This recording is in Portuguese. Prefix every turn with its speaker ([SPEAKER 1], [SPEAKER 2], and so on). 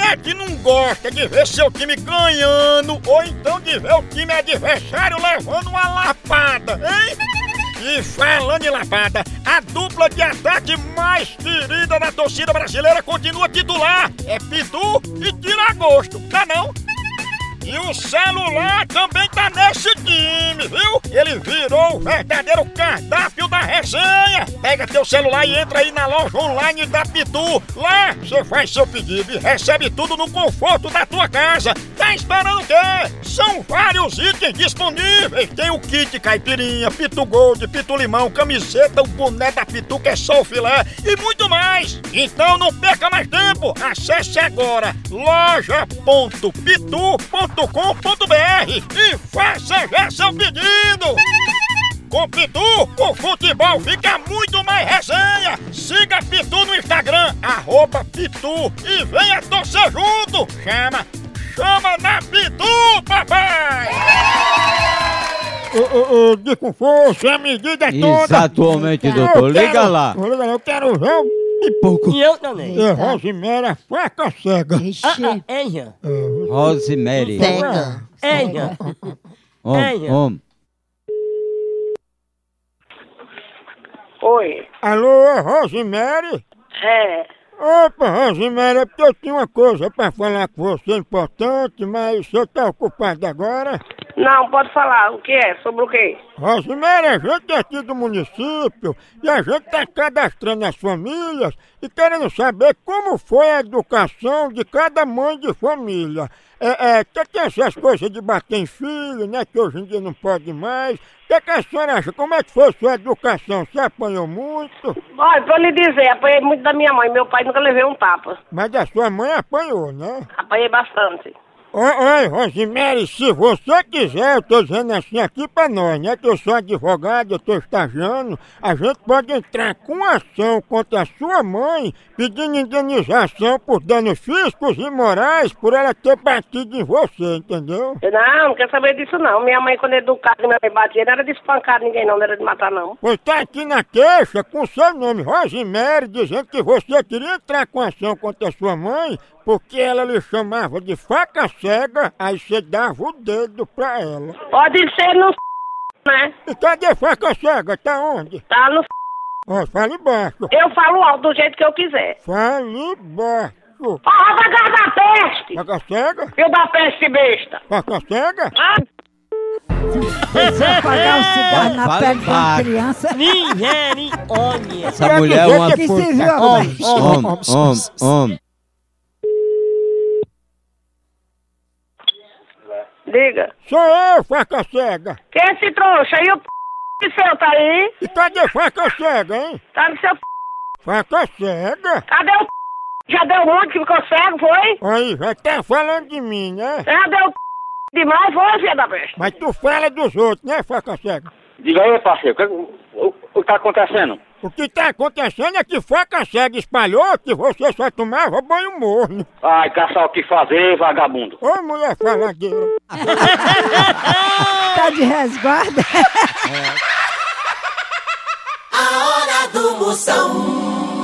[SPEAKER 1] é que não gosta de ver seu time ganhando ou então de ver o time adversário levando uma lapada, hein? E falando em lapada, a dupla de ataque mais querida da torcida brasileira continua titular. É Pitu e Tiragosto, tá não? E o celular também tá nesse time, viu? Ele virou o verdadeiro cardápio da resenha. Pega teu celular e entra aí na loja online da Pitu. Lá você faz seu pedido e recebe tudo no conforto da tua casa. Tá esperando o quê? São vários itens disponíveis. Tem o kit caipirinha, Pitu Gold, Pitu Limão, camiseta, o boné da Pitu que é só o filé e muito mais. Então não perca mais tempo. Acesse agora loja.pitu.com.br e faça já seu pedido! Com Pitu, o futebol fica muito mais resenha! Siga Pitu no Instagram, @Pitu e venha torcer junto! Chama na Pitu, papai! De com força, a medida é toda!
[SPEAKER 2] Exatamente, doutor. Liga lá.
[SPEAKER 1] Eu quero ver o pipoco.
[SPEAKER 3] E eu também.
[SPEAKER 1] É Rosemary, faca cega.
[SPEAKER 3] Enja.
[SPEAKER 2] Rosemary.
[SPEAKER 4] Cega.
[SPEAKER 3] Enja.
[SPEAKER 2] Homem.
[SPEAKER 5] Oi.
[SPEAKER 1] Alô, Rosemary?
[SPEAKER 5] É.
[SPEAKER 1] Opa, Rosemary, é porque eu tinha uma coisa pra falar com você importante, mas você tá ocupado agora?
[SPEAKER 5] Não, pode falar. O que é? Sobre o quê?
[SPEAKER 1] Rosemary, a gente é aqui do município e a gente tá cadastrando as famílias e querendo saber como foi a educação de cada mãe de família. Que tem essas coisas de bater em filho, né, que hoje em dia não pode mais. O que a senhora acha? Como é que foi a sua educação? Você apanhou muito?
[SPEAKER 5] Olha, pra lhe dizer, apanhei muito da minha mãe. Meu pai nunca levei um tapa.
[SPEAKER 1] Mas a sua mãe apanhou, né?
[SPEAKER 5] Apanhei bastante.
[SPEAKER 1] Oi, Rosemary, se você quiser, eu tô dizendo assim aqui pra nós, né? Que eu sou advogado, eu tô estagiando, a gente pode entrar com ação contra a sua mãe, pedindo indenização por danos físicos e morais por ela ter batido em você, entendeu?
[SPEAKER 5] Não quero saber disso não. Minha mãe, quando educada, minha mãe batia, não era de espancar ninguém não era de matar não.
[SPEAKER 1] Pois tá aqui na queixa com seu nome, Rosemary, dizendo que você queria entrar com ação contra a sua mãe, porque ela lhe chamava de faca cega, aí você dava o dedo pra ela.
[SPEAKER 5] Pode ser no né?
[SPEAKER 1] E cadê a faca cega? Tá onde?
[SPEAKER 5] Tá no
[SPEAKER 1] Ó, fale baixo.
[SPEAKER 5] Eu falo alto do jeito que eu quiser.
[SPEAKER 1] Fale baixo.
[SPEAKER 5] Fala vagar da peste!
[SPEAKER 1] Faca cega?
[SPEAKER 5] Filho da peste besta!
[SPEAKER 1] Faca cega?
[SPEAKER 5] Ah,
[SPEAKER 4] Você apagar o cigarro na
[SPEAKER 2] Fala
[SPEAKER 4] pele de uma
[SPEAKER 2] baixo.
[SPEAKER 4] criança.
[SPEAKER 3] Nigerione.
[SPEAKER 2] Essa mulher é uma...
[SPEAKER 4] Que se viu
[SPEAKER 2] Homem.
[SPEAKER 5] diga.
[SPEAKER 1] Sou eu, faca cega.
[SPEAKER 5] Quem é esse trouxa? E o seu tá aí?
[SPEAKER 1] E cadê faca cega, hein?
[SPEAKER 5] Tá no seu
[SPEAKER 1] Faca cega?
[SPEAKER 5] Cadê o Já deu muito que ficou cego, foi?
[SPEAKER 1] Aí, já tá falando de mim, né?
[SPEAKER 5] Já deu demais, foi, filha da peste?
[SPEAKER 1] Mas tu fala dos outros, né, faca cega?
[SPEAKER 6] Diga aí, parceiro, o que tá acontecendo?
[SPEAKER 1] O que tá acontecendo é que faca cega espalhou que você só tomava banho morno.
[SPEAKER 6] Ai, caçar o que fazer, vagabundo.
[SPEAKER 1] Ô, mulher faladeira.
[SPEAKER 4] Tá de resguardo.
[SPEAKER 7] A hora do Moção.